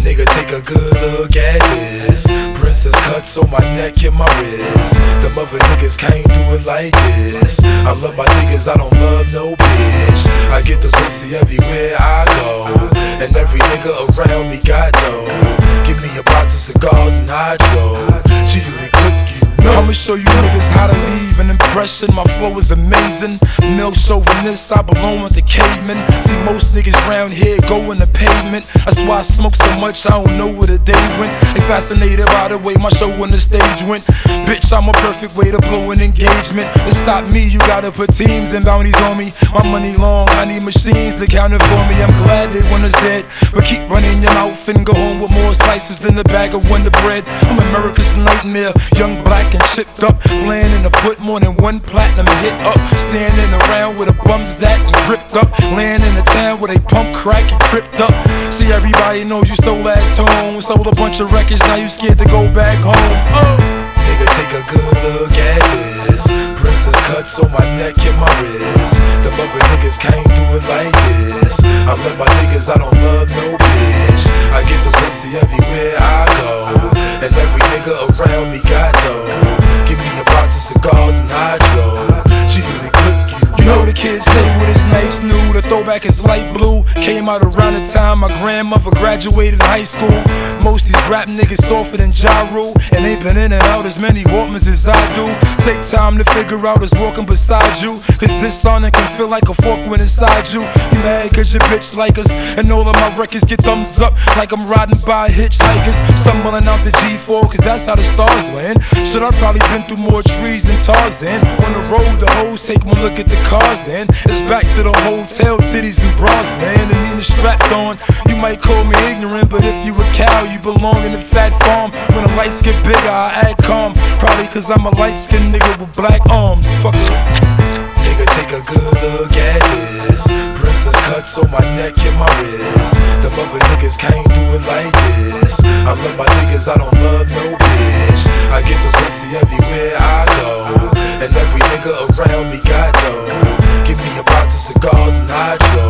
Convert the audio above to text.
Nigga, take a good look at this. Princess cuts on my neck and my wrist. The other niggas can't do it like this. I love my niggas, I don't love no bitch. I get the pussy everywhere I go, and every nigga around me got dough. Give me a box of cigars and hydro. She really cook, you know. I'ma show you niggas how to leave an impression. My flow is amazing. Milk chauvinist, I belong with the cavemen. See, most niggas round here go in the pavement. That's why I smoke so much, I don't know where the day went. They fascinated by the way my show on the stage went. Bitch, I'm a perfect way to blow an engagement. To stop me, you gotta put teams and bounties on me. My money long, I need machines to count it for me. I'm glad they want us dead, but keep running your mouth and go home with more slices than a bag of Wonder Bread. I'm America's nightmare, young, black, and chipped up. Landing to put more than one platinum hit up. Standing around with a bum's at and gripped up. Land in a town where they pump crack and tripped up. See, everybody knows you stole that tone. Sold a bunch of records, now you scared to go back home. Nigga, take a good look at this. Princess cuts on my neck and my wrist. The other niggas can't do it like this. I love my niggas, I don't love no bitch. I get the pussy everywhere I go, and every nigga around me got dough. Give me a box of cigars and hydro. She really cook, you know the kid stay with his nice new. The throwback is light blue. Came out around the time my grandmother graduated high school. Most these rap niggas softer than Ja Rule, and ain't been in and out as many Walkmans as I do. Take time to figure out who's walking beside you, cause this sonic can feel like a fork when inside you. You mad cause your bitch like us, and all of my records get thumbs up like I'm riding by hitchhikers. Stumbling out the G4 cause that's how the stars went. Should I probably been through more trees than Tarzan. On the road the hoes take one look at the cars and it's back to the hotel, titties and bras, man. And Nina strapped on. You might call me ignorant, but if you a cow, you belong in the fat farm. When the lights get bigger, I act calm. Probably cause I'm a light-skinned nigga with black arms. Fuck it. Nigga, take a good look at this. Princess cuts on my neck and my wrist. The other niggas can't do it like this. I love my niggas, I don't love no bitch. I get the pussy everywhere I go, and every nigga around me got dough. Give me a box of cigars and hydro.